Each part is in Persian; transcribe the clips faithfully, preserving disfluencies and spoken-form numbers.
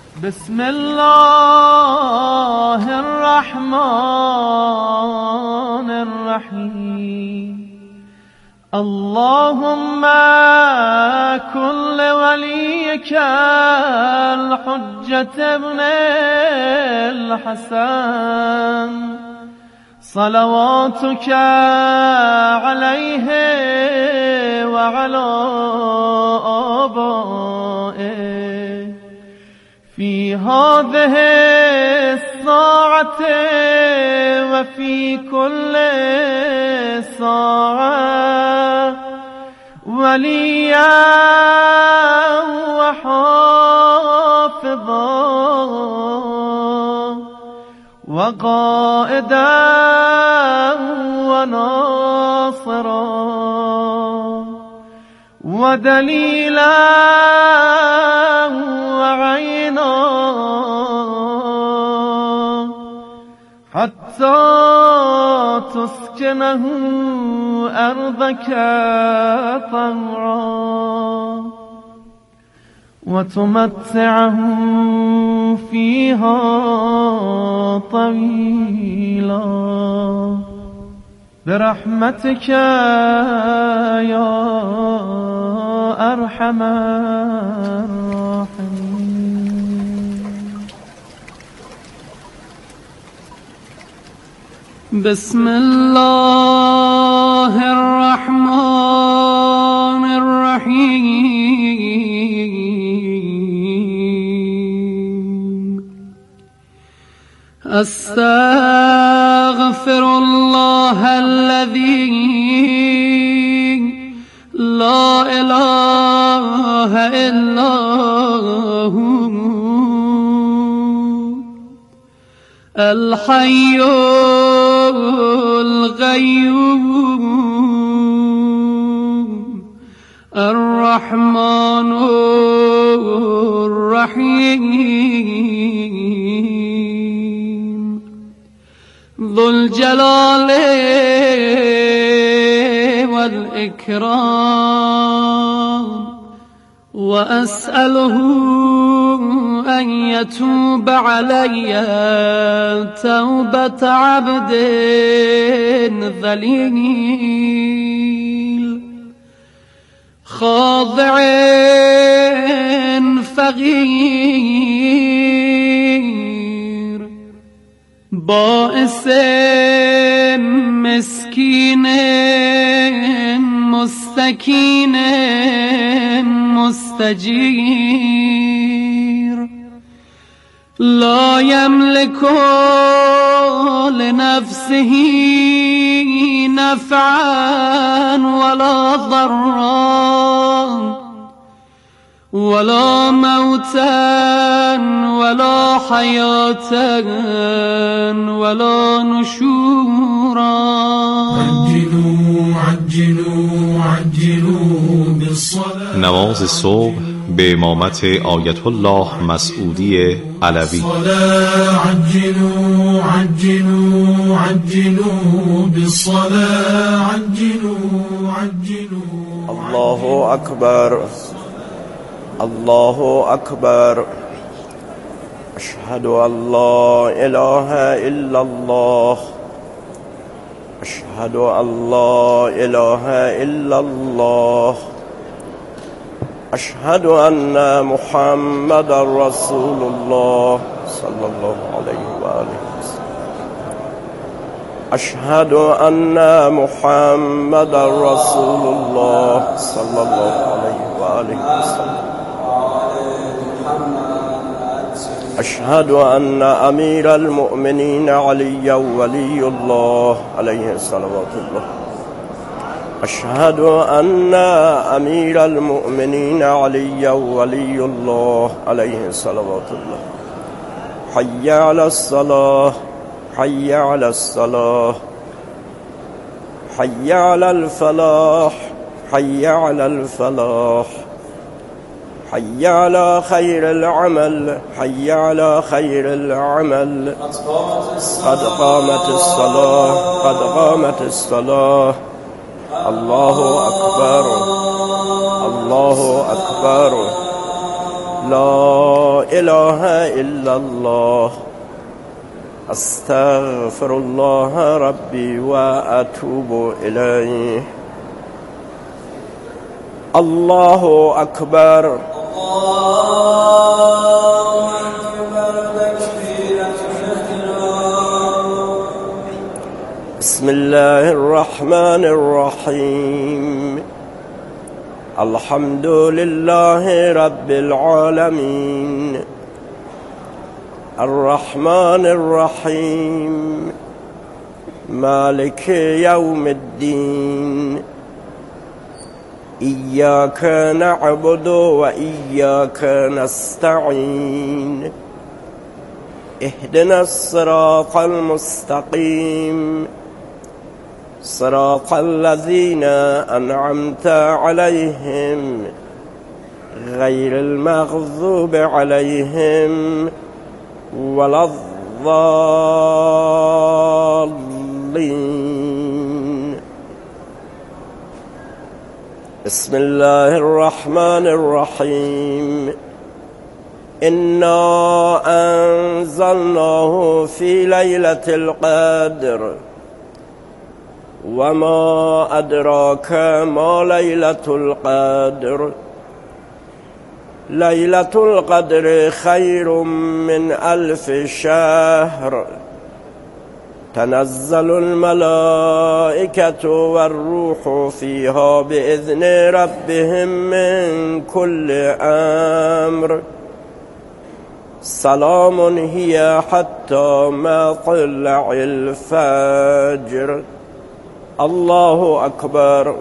بسم الله الرحمن الرحيم. اللهم كن لوليك الحجة ابن الحسن صلواتك عليه وعلى آبائه في هذه الساعة وفي كل ساعة وليا وحافظا وقائدا وناصرا ودليلا وعينا حتى تسكنه أرضك طوعا وتمتعه فيها طويلا برحمتك يا أرحم الراحمين. بسم الله الرحمن الرحيم. أستغفر الله الذي لا إله إلا هو الحي القيوم الرحمن الرحيم ذو الجلال والإكرام. وأسأله أن يتوب علي توبة عبد ذليل خاضع فقير بائس مسكين مستكين مستجير لا يملك لنفسه نفعا ولا ضرا ولا موتا ولا حياة ولا نشورا. عجلوا عجلوا عجلوا بالصلاة. نماز صبح به امامت آیت الله مسعودی علوی. عجلوا عجلوا عجلوا بالصلاة. عجلوا عجلوا. الله أكبر الله أكبر. أشهد أن لا إله إلا الله. أشهد أن لا إله إلا الله. أشهد أن محمد رسول الله صلى الله عليه وآله وسلم. أشهد أن محمد رسول الله صلى الله عليه وآله وسلم. أشهد أن أمير المؤمنين علي ولي الله عليه صلوات الله. أشهد أن أمير المؤمنين علي ولي الله عليه صلوات الله. حي على الصلاة حي على الصلاة حي على الفلاح حي على الفلاح حي على خير العمل حي على خير العمل. قد قامت الصلاة قد قامت الصلاة. الله أكبر الله أكبر. لا إله إلا الله أستغفر الله ربي وأتوب إليه. الله أكبر. بسم الله الرحمن الرحيم. الحمد لله رب العالمين الرحمن الرحيم مالك يوم الدين إياك نعبد وإياك نستعين اهدنا الصراط المستقيم صراط الذين أنعمت عليهم غير المغضوب عليهم ولا الضالين. بسم الله الرحمن الرحيم. إنا أنزلناه في ليلة القدر وما أدراك ما ليلة القدر. ليلة القدر خير من ألف شهر. تنزل الملائكة والروح فيها بإذن ربهم من كل أمر. سلام هي حتى مطلع الفجر. الله أكبر.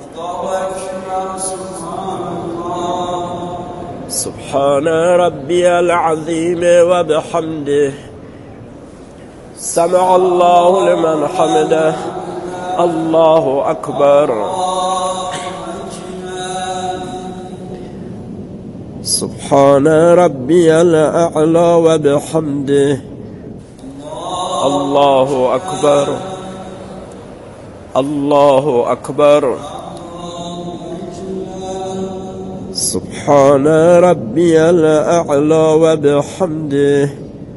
سبحان ربي العظيم وبحمده. سمع الله لمن حمده. الله أكبر. سبحان ربي الأعلى وبحمده. الله أكبر. الله أكبر. سبحان ربي الأعلى وبحمده.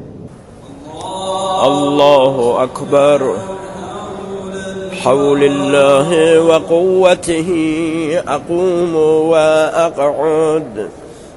الله أكبر. حول الله وقوته أقوم وأقعد.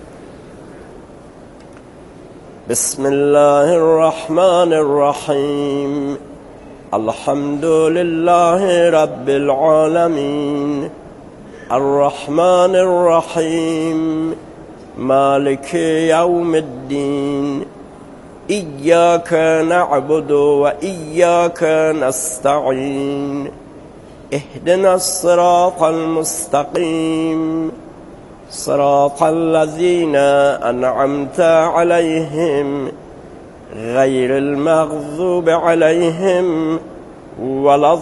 بسم الله الرحمن الرحيم. الحمد لله رب العالمين الرحمن الرحيم مالك يوم الدين إياك نعبد وإياك نستعين اهدنا الصراط المستقيم صراط الذين أنعمت عليهم غير المغضوب عليهم ولا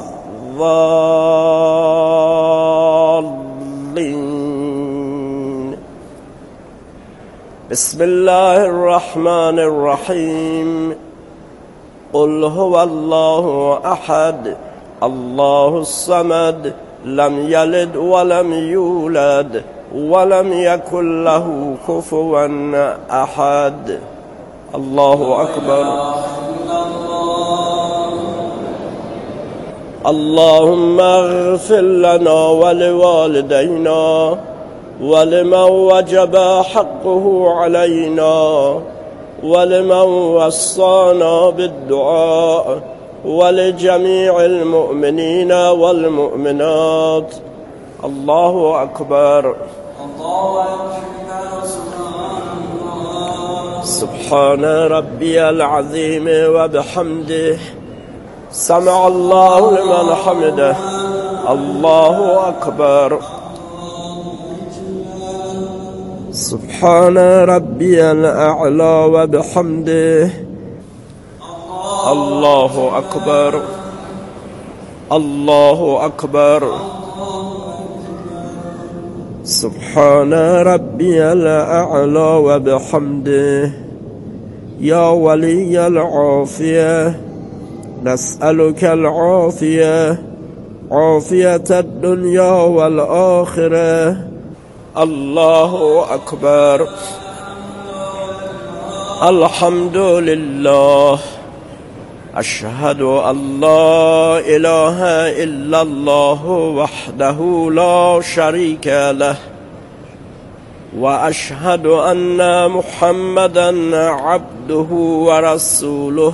الضالين. بسم الله الرحمن الرحيم. قل هو الله أحد الله الصمد لم يلد ولم يولد ولم يكن له كفوا أحد. الله أكبر. اللهم اغفر لنا ولوالدينا ولمن وجب حقه علينا ولمن وصانا بالدعاء ولجميع المؤمنين والمؤمنات. الله أكبر. سبحان ربي العظيم وبحمده. سمع الله لمن حمده. الله أكبر. سبحان ربي الأعلى وبحمده. الله أكبر. الله أكبر. سبحان ربي الأعلى وبحمده. يا ولي العافية نسألك العافية عافية الدنيا والآخرة. الله أكبر. الحمد لله أشهد أن لا إله إلا الله وحده لا شريك له وأشهد أن محمدا عبده ورسوله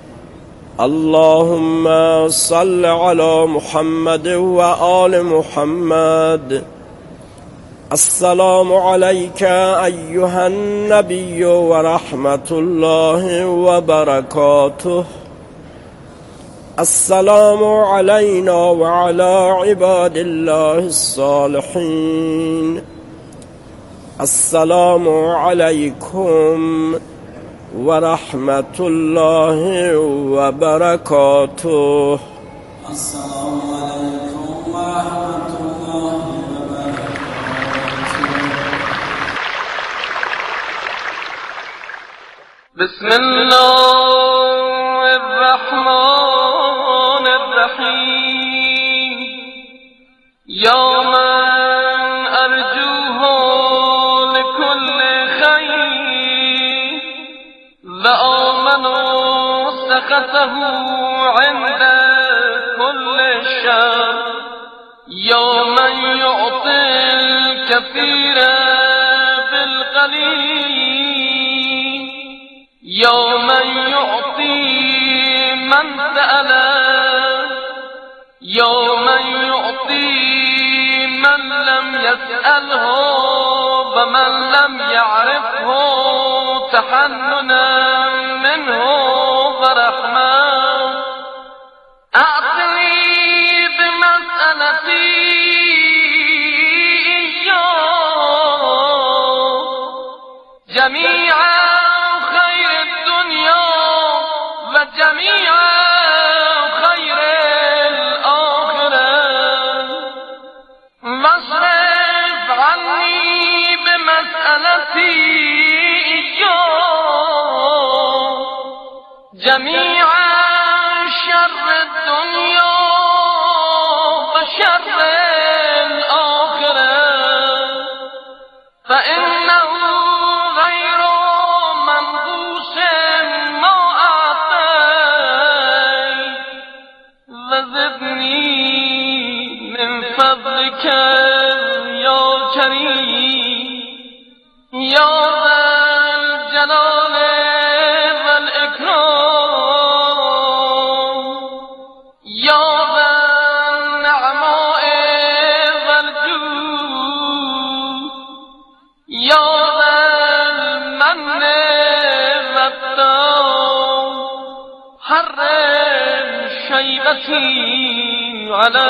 اللهم صل على محمد وآل محمد. السلام عليك أيها النبي ورحمة الله وبركاته. السلام علينا وعلى عباد الله الصالحين. السلام عليكم ورحمة الله وبركاته. السلام عليكم ورحمة الله وبركاته. بسم الله الرحمن الرحيم. يا من أرجوه لكل خير وآمنوا سخطه عند كل شر. يا من يعطي الكثير بالقليل. يا من يعطي من سأل. يا من يعطي من لم يسأله ومن لم يعرفه تحننا منه ورحمة. أعطني بمسألتي إياه جميع خير الدنيا وجميع خير الآخرة واصرف عني بمسألتي إياه جميع شر الدنيا وشر الآخرة فإنه غير منقوص ما أعطيت. وزدني من فضلك يا كريم يا ذا الجلال والإكرام يا ذا النعماء والجود يا ذا المن والطاعة. حرم شيبتي على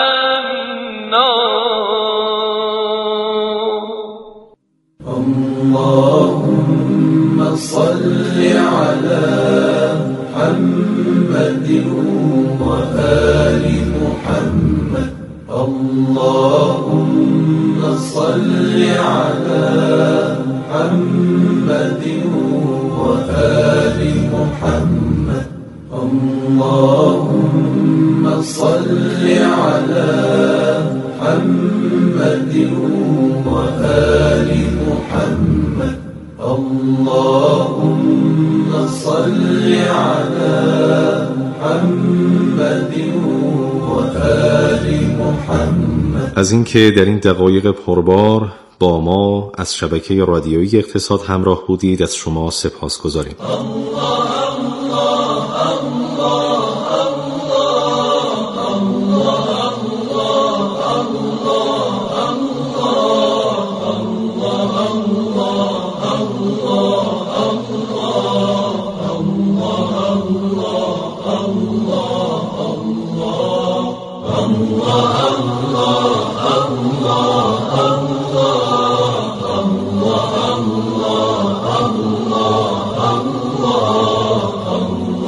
النار. اللهم صل على محمد وآل محمد. اللهم صل على محمد وآل محمد. اللهم صل على محمد وآل محمد. اللهم صل على محمد وآل محمد. از اینکه در این دقایق پربار با ما از شبکه رادیویی اقتصاد همراه بودید از شما سپاسگزاریم. Allah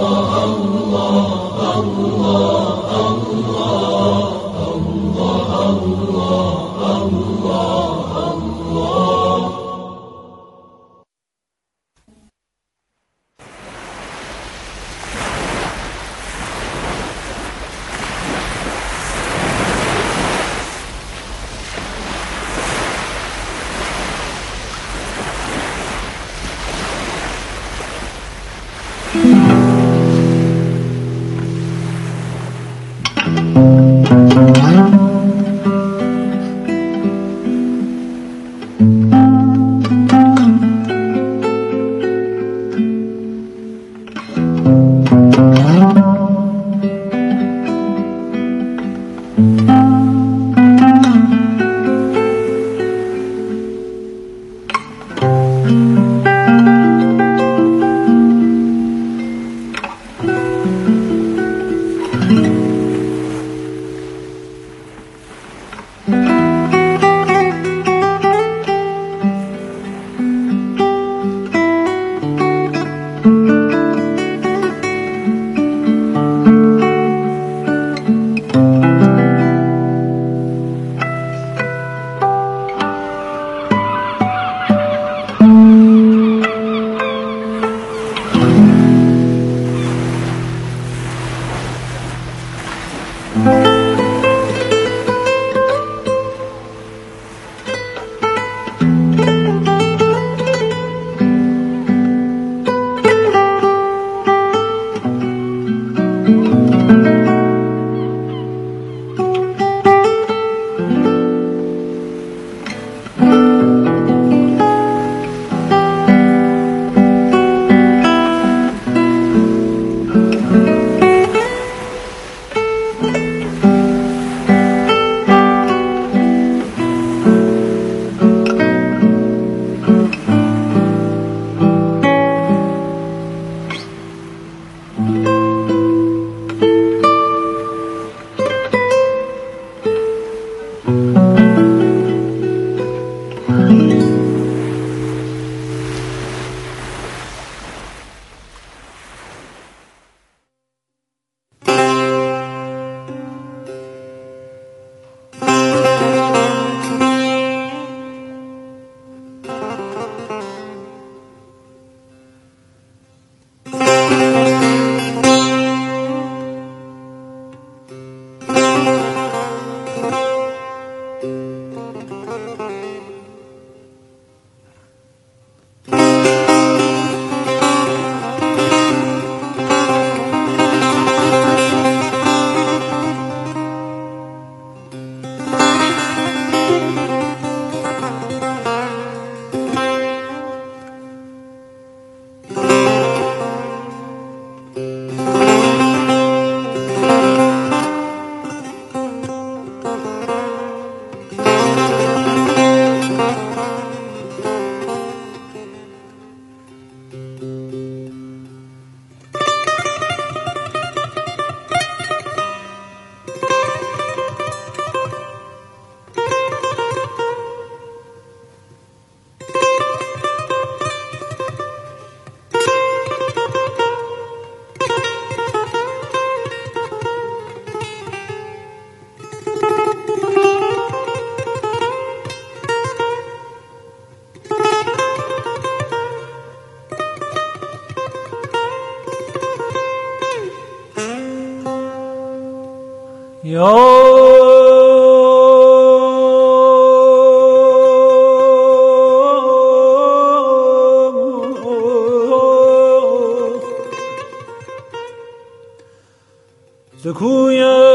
ز کوی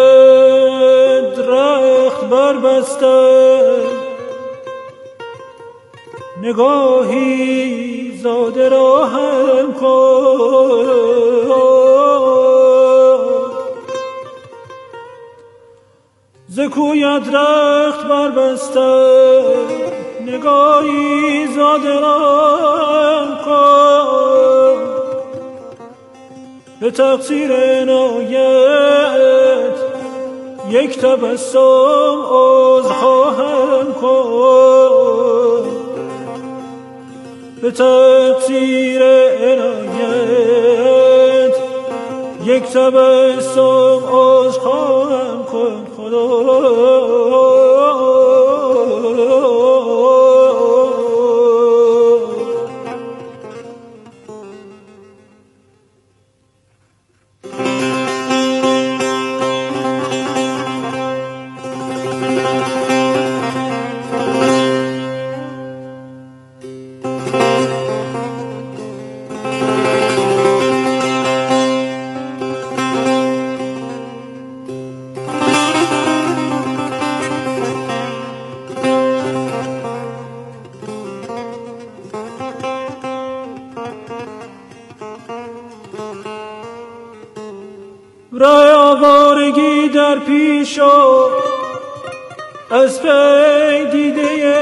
درخت بربسته نگاهی زاده را هم کن، ز کوی درخت بربسته نگاهی زاده را هم کن، به تقصیر عنایت یک تبسم عذر خواهم کن، به تقصیر عنایت یک تبسم عذر خواهم کن خدا. راه آوارگی در پیش و از پی دیده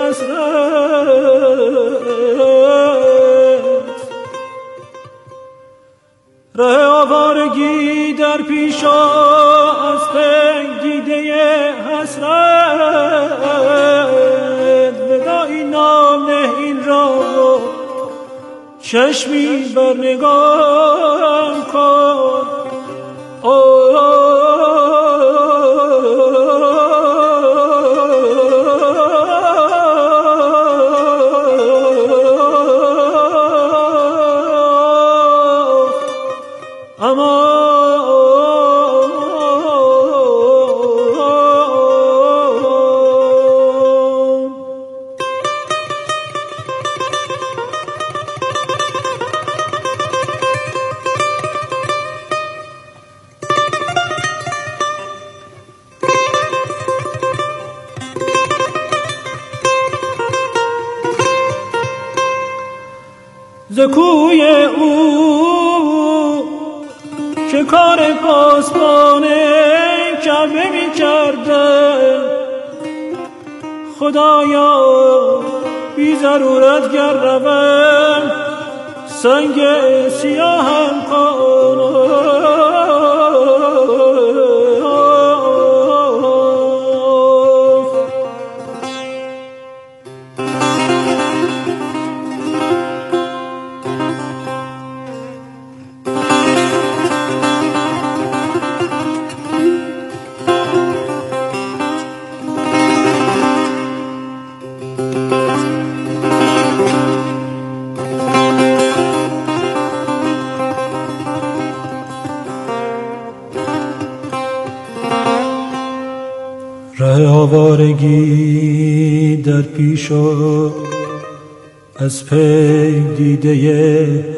حسرت، راه آوارگی در پیش و از پی دیده حسرت، وداعی نام نه این را چشمی بر نگاه کن. ز کوی او که کار پاسبان کعبه می کرده، خدایا بی ضرورت گر روم سنگ سیاهم کن. ره آوارگی در پیش و از پی دیده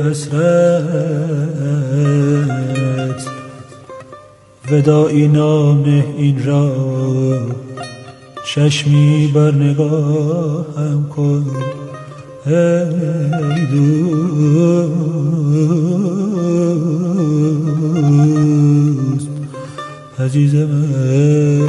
حسرت، وداعی نام این را چشمی بر نگاهم کن. ای دوست عزیز من،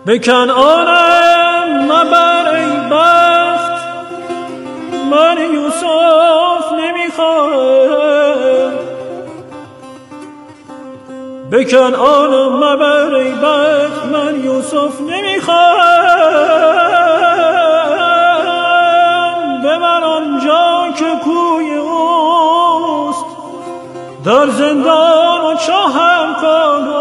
به کنعانم مبر ای بخت، من یوسف نمیخواهم. به کنعانم مبر ای بخت، من یوسف نمیخواهم. ببر آنجا که کوی اوست، در زندان و چاهم کن.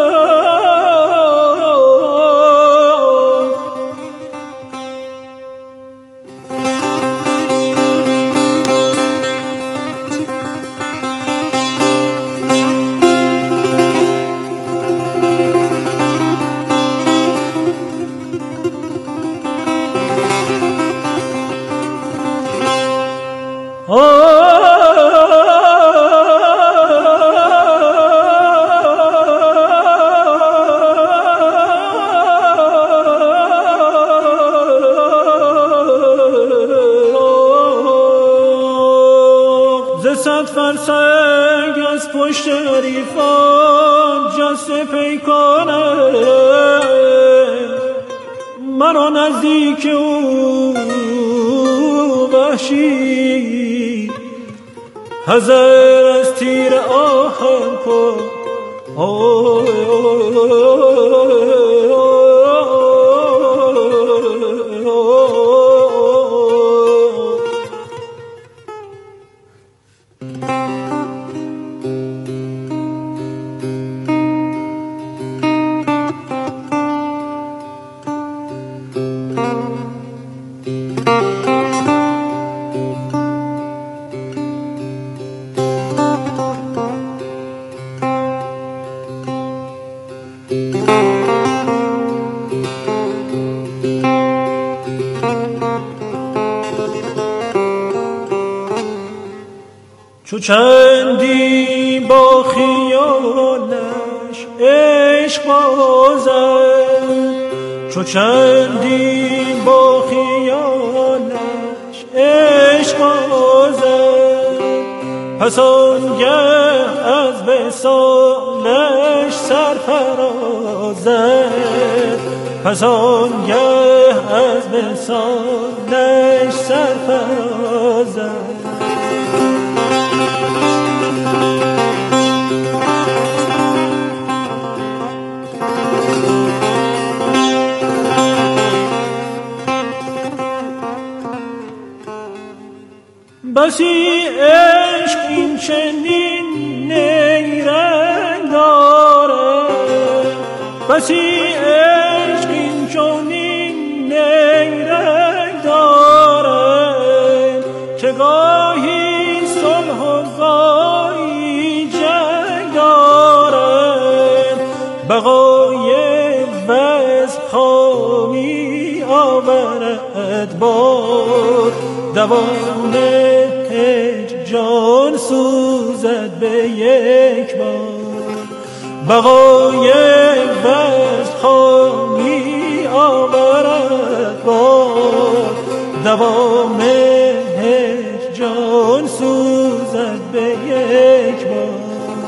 فرسنگ از پشت حریفان جسته پیکانه، مرا نزدیک او وحشی، حذر از تیر آهم کن. چو چندی با خیالش عشق بازد، چو چندی با خیالش عشق بازد، پس آنگه از وصالش سرفرازد، پس آنگه از وصالش سرفرازد. بسی عشق این چنین نیرنگ دارد، بسی عشق این چنین نیرنگ دارد، که گاهی صلح و گاهی جنگ دارد، بقای وصل خامی آورد باد، دوام جان سوزد به یک بار، بقای وصل خامی آورد باد، دوام جان سوزد به یک بار.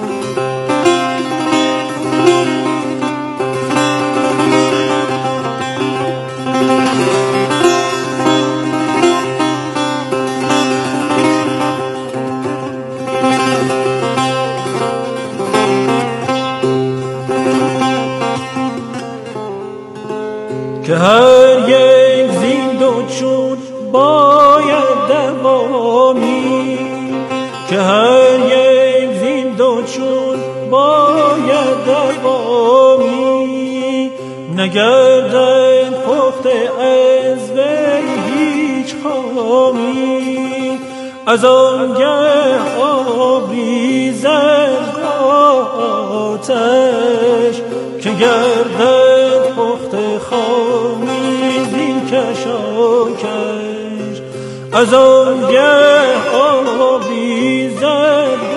که هر یک زین دو چون باید دوامی، که هر یک زین دو چون باید دوامی، نگردد پخته از وی هیچ خامی، از آنگه آب ریزد آتش، که گردد پخته خامی زین کشاکش، از آنگه آب ریزد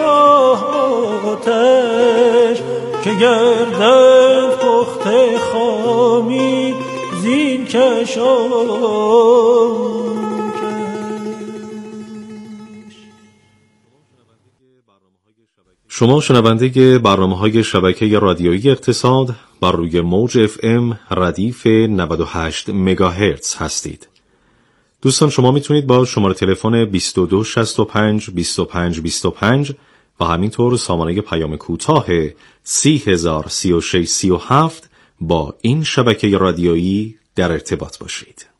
آتش، که گردد پخته خامی زین کشاکش. شما شنونده برنامه‌های شبکه رادیویی اقتصاد بر روی موج اف ام ردیف نود و هشت مگاهرتز هستید. دوستان شما میتونید با شماره تلفن بیست و دو شصت و پنج بیست و پنج بیست و پنج و همینطور سامانه پیام کوتاه سی هزار سی و شش سی و هفت با این شبکه رادیویی در ارتباط باشید.